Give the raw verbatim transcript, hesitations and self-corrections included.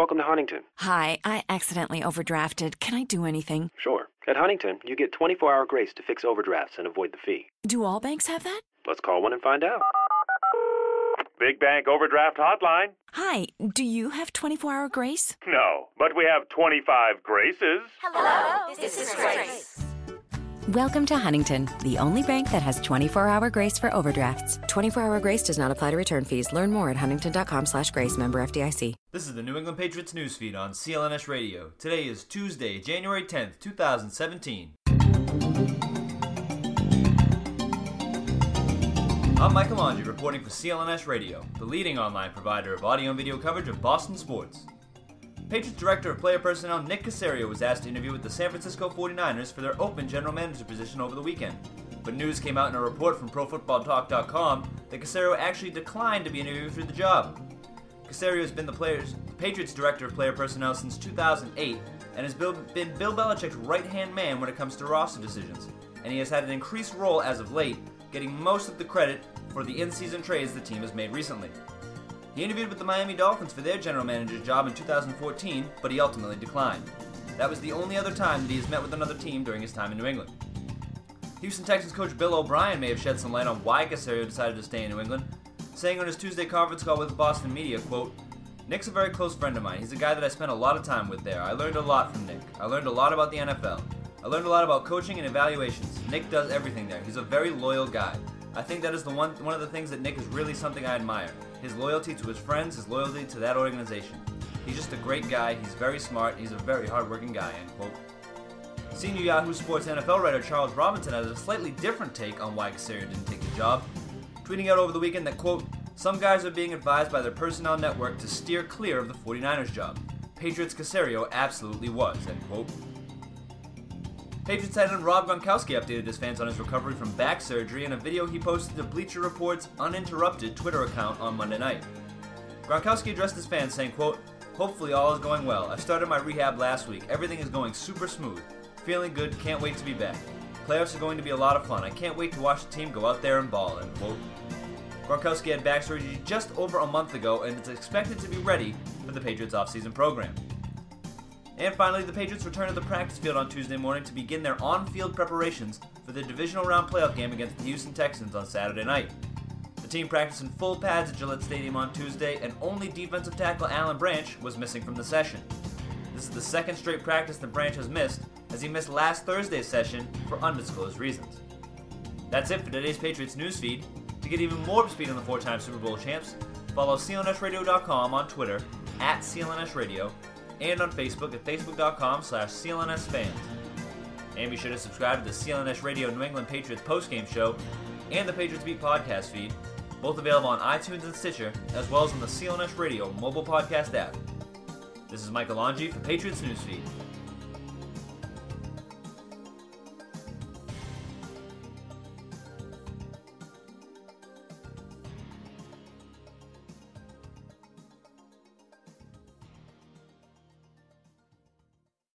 Welcome to Huntington. Hi, I accidentally overdrafted. Can I do anything? Sure. At Huntington, you get twenty-four hour grace to fix overdrafts and avoid the fee. Do all banks have that? Let's call one and find out. Big Bank Overdraft Hotline? Hi, do you have twenty-four hour grace? No, but we have twenty-five graces. Hello, this is Grace. Welcome to Huntington, the only bank that has twenty-four hour grace for overdrafts. twenty-four hour grace does not apply to return fees. Learn more at huntington.com slash grace. Member F D I C. This is the New England Patriots newsfeed on C L N S Radio. Today is Tuesday, January tenth, twenty seventeen. I'm Michael Laundrie reporting for C L N S Radio, the leading online provider of audio and video coverage of Boston sports. Patriots Director of Player Personnel Nick Caserio was asked to interview with the San Francisco forty-niners for their open general manager position over the weekend. But news came out in a report from Pro Football Talk dot com that Caserio actually declined to be interviewed for the job. Caserio has been the, players, the Patriots Director of Player Personnel since two thousand eight and has been Bill Belichick's right-hand man when it comes to roster decisions, and he has had an increased role as of late, getting most of the credit for the in-season trades the team has made recently. He interviewed with the Miami Dolphins for their general manager job in two thousand fourteen, but he ultimately declined. That was the only other time that he has met with another team during his time in New England. Houston Texans coach Bill O'Brien may have shed some light on why Caserio decided to stay in New England, saying on his Tuesday conference call with the Boston media, quote, "Nick's a very close friend of mine. He's a guy that I spent a lot of time with there. I learned a lot from Nick. I learned a lot about the N F L. I learned a lot about coaching and evaluations. Nick does everything there. He's a very loyal guy. I think that is the one one of the things that Nick is really something I admire. His loyalty to his friends, his loyalty to that organization. He's just a great guy, he's very smart, he's a very hardworking guy," end quote. Senior Yahoo Sports N F L writer Charles Robinson has a slightly different take on why Caserio didn't take the job, tweeting out over the weekend that, quote, "Some guys are being advised by their personnel network to steer clear of the forty-niners job. Patriots Caserio absolutely was," end quote. Patriots tight end Rob Gronkowski updated his fans on his recovery from back surgery in a video he posted to Bleacher Report's Uninterrupted Twitter account on Monday night. Gronkowski addressed his fans saying, quote, "Hopefully all is going well. I started my rehab last week. Everything is going super smooth. Feeling good, can't wait to be back. Playoffs are going to be a lot of fun. I can't wait to watch the team go out there and ball," end quote. Gronkowski had back surgery just over a month ago and is expected to be ready for the Patriots offseason program. And finally, the Patriots return to the practice field on Tuesday morning to begin their on-field preparations for the divisional round playoff game against the Houston Texans on Saturday night. The team practiced in full pads at Gillette Stadium on Tuesday, and only defensive tackle Alan Branch was missing from the session. This is the second straight practice that Branch has missed, as he missed last Thursday's session for undisclosed reasons. That's it for today's Patriots newsfeed. To get even more speed on the four-time Super Bowl champs, follow C L N S radio dot com on Twitter, at C L N S radio, and on Facebook at facebook.com slash CLNSfans. And be sure to subscribe to the C L N S Radio New England Patriots postgame show and the Patriots Beat podcast feed, both available on iTunes and Stitcher, as well as on the C L N S Radio mobile podcast app. This is Michael Laundrie for Patriots Newsfeed.